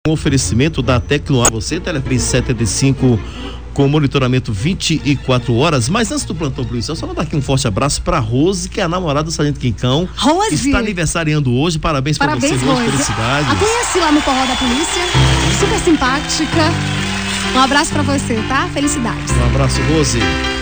Um oferecimento da Tecnoar, você, telefone 75 com monitoramento 24 horas. Mas antes do plantão policial, só mandar aqui um forte abraço pra Rose, que é a namorada do Sargento Quincão. Rose! Está aniversariando hoje, parabéns pra você, Rose. Felicidades. A conheci lá no Forró da Polícia, super simpática. Um abraço pra você, tá? Felicidades. Um abraço, Rose.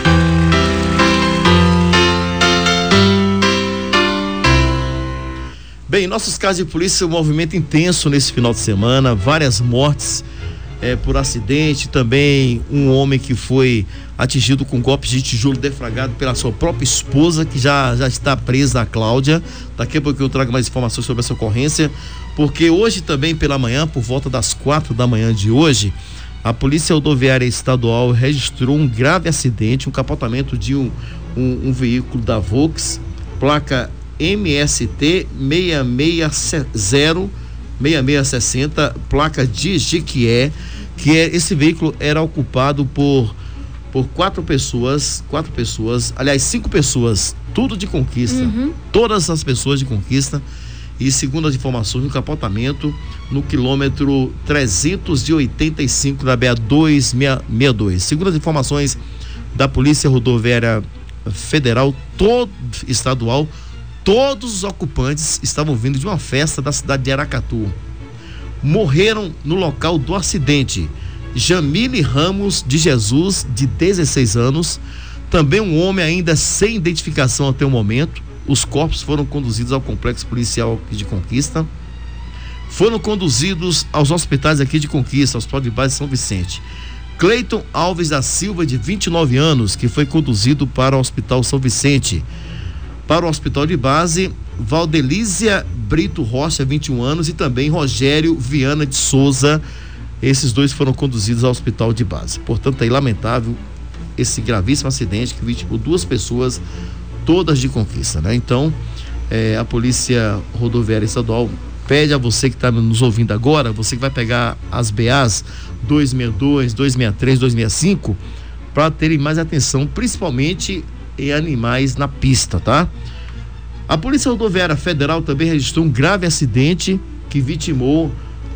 Bem, nossos casos de polícia, um movimento intenso nesse final de semana, várias mortes por acidente, também um homem que foi atingido com golpes de tijolo deflagrado pela sua própria esposa, que já está presa, a Cláudia. Daqui a pouco eu trago mais informações sobre essa ocorrência, porque hoje também pela manhã, por volta das 4 da manhã de hoje, a Polícia Rodoviária Estadual registrou um grave acidente, um capotamento de um veículo da Volks, placa MST 6660, placa de Jequié, esse veículo era ocupado por 5 pessoas, tudo de Conquista, todas as pessoas de Conquista, e segundo as informações do capotamento no quilômetro 385 da BA-262. Segundo as informações da Polícia Rodoviária Federal, estadual, todos os ocupantes estavam vindo de uma festa da cidade de Aracatu. Morreram no local do acidente Jamile Ramos de Jesus, de 16 anos, também um homem ainda sem identificação até o momento. Os corpos foram conduzidos ao complexo policial aqui de Conquista, foram conduzidos aos hospitais aqui de Conquista, Hospital de Base São Vicente. Cleiton Alves da Silva, de 29 anos, que foi conduzido para o Hospital São Vicente. Para o Hospital de Base, Valdelícia Brito Rocha, 21 anos, e também Rogério Viana de Souza. Esses dois foram conduzidos ao Hospital de Base. Portanto, é lamentável esse gravíssimo acidente que vitimou 2 pessoas, todas de Conquista, né? Então, a Polícia Rodoviária Estadual pede a você que está nos ouvindo agora, você que vai pegar as BAs 262, 263, 265, para terem mais atenção, principalmente em animais na pista, tá? A Polícia Rodoviária Federal também registrou um grave acidente que vitimou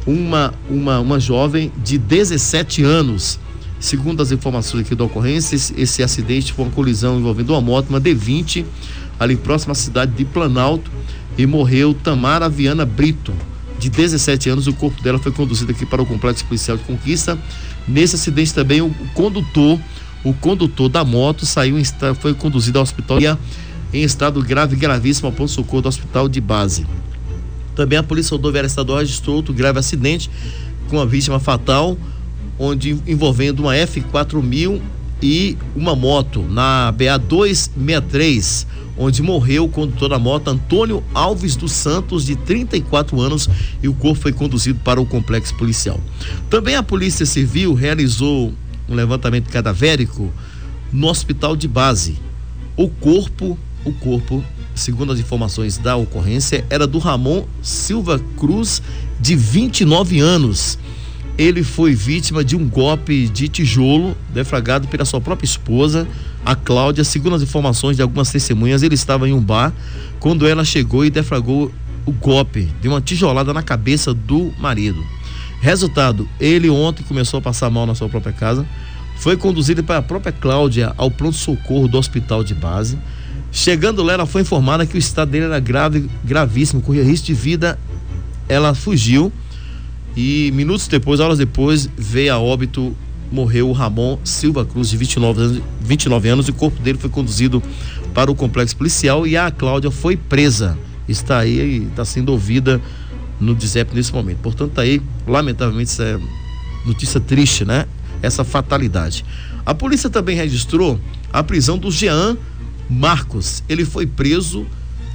uma jovem de 17 anos. Segundo as informações aqui da ocorrência, esse acidente foi uma colisão envolvendo uma moto, uma D20, ali próxima à cidade de Planalto, e morreu Tamara Viana Brito, de 17 anos. O corpo dela foi conduzido aqui para o Complexo Policial de Conquista. Nesse acidente também o condutor da moto foi conduzido ao hospital em estado gravíssimo ao pronto-socorro do Hospital de Base. Também a Polícia Rodoviária Estadual registrou outro grave acidente com uma vítima fatal, envolvendo uma F4000 e uma moto na BA-263, onde morreu o condutor da moto, Antônio Alves dos Santos, de 34 anos, e o corpo foi conduzido para o complexo policial. Também a Polícia Civil realizou um levantamento cadavérico no Hospital de Base. O corpo, segundo as informações da ocorrência, era do Ramon Silva Cruz, de 29 anos. Ele foi vítima de um golpe de tijolo deflagrado pela sua própria esposa, a Cláudia. Segundo as informações de algumas testemunhas, ele estava em um bar quando ela chegou e deflagrou o golpe, deu uma tijolada na cabeça do marido. Resultado, ele ontem começou a passar mal na sua própria casa, foi conduzido para a própria Cláudia ao pronto-socorro do Hospital de Base. Chegando lá, ela foi informada que o estado dele era gravíssimo, corria risco de vida. Ela fugiu e horas depois, veio a óbito, morreu o Ramon Silva Cruz, de 29 anos, e o corpo dele foi conduzido para o complexo policial e a Cláudia foi presa. Está aí e está sendo ouvida no DISEP nesse momento. Portanto, aí, lamentavelmente, isso é notícia triste, né? Essa fatalidade. A polícia também registrou a prisão do Jean Marcos. Ele foi preso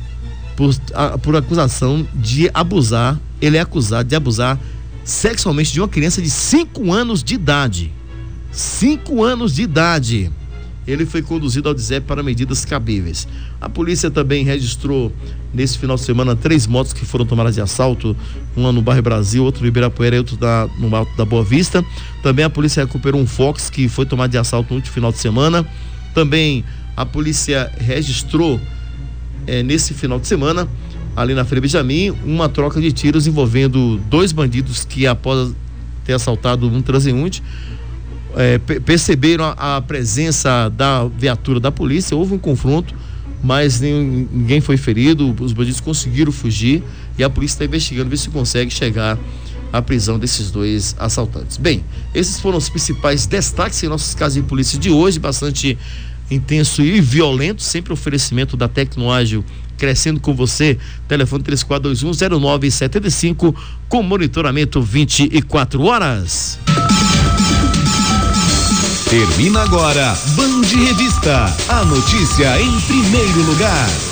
por acusação de abusar. Ele é acusado de abusar sexualmente de uma criança de 5 anos de idade. 5 anos de idade. Ele foi conduzido ao DISEP para medidas cabíveis. A polícia também registrou nesse final de semana 3 motos que foram tomadas de assalto, uma no bairro Brasil, outra no Ibirapuera e outra no Alto da Boa Vista. Também a polícia recuperou um Fox que foi tomado de assalto no último final de semana. Também a polícia registrou nesse final de semana ali na Feira Benjamin, uma troca de tiros envolvendo 2 bandidos que, após ter assaltado um transeunte, perceberam a presença da viatura da polícia. Houve um confronto, mas ninguém foi ferido, os bandidos conseguiram fugir e a polícia está investigando, ver se consegue chegar à prisão desses 2 assaltantes. Bem, esses foram os principais destaques em nossos casos de polícia de hoje, bastante intenso e violento, sempre oferecimento da Tecnoágil, crescendo com você. Telefone 34210975 com monitoramento 24 horas. Termina agora Band Revista, a notícia em primeiro lugar.